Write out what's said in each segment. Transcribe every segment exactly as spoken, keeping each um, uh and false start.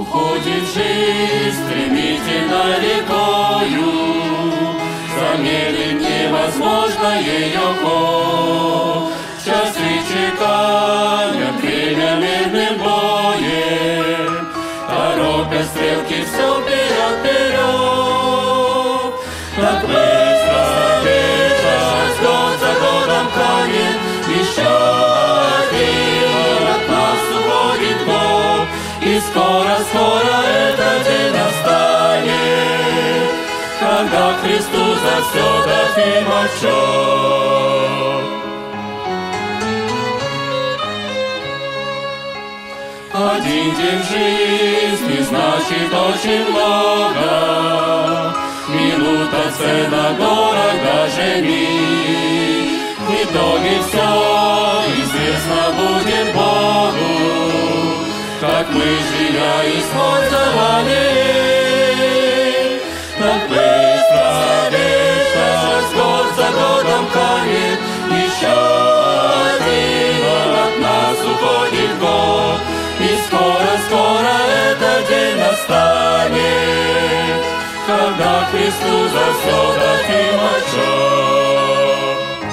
Уходит жизнь стремительно рекою, замедлить невозможно ее ход. Часы чеканят время мирным боем, торопят стрелки все вперед, вперед. Так быстро вечность год за годом канет, еще один от нас уходит год. И скоро, скоро этот день настанет, когда Христу за все дадим отчет. Один день жизни значит очень много, минута цена дорого же миг. В итоге все известно будет Богу, как мы, живя, использовали. Так быстро вечность год за годом канет, еще один от нас уходит год. И скоро, скоро этот день настанет, когда Христу за все дадим отчет.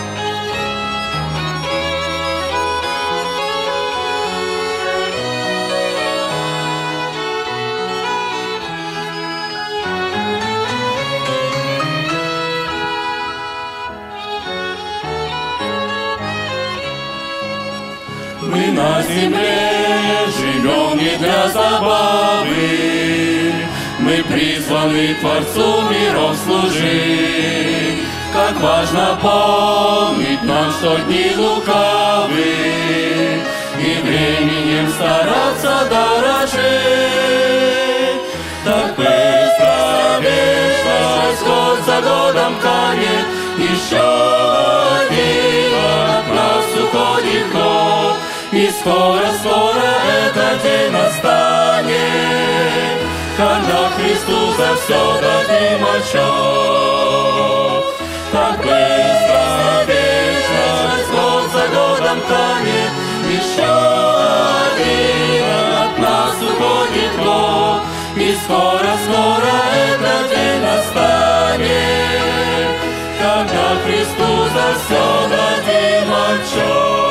Мы на земле живем не для забавы, мы призваны Творцу миров служить. Как важно помнить нам, что дни лукавы, и временем стараться дорожить. Так быстро вечность год за годом канет, еще один от нас уходит год. И скоро, скоро этот день настанет, когда Христу за все дадим отчет. Так быстро вечность год за годом канет, еще один от нас уходит год. И скоро, скоро этот день настанет, когда Христу за все дадим отчет.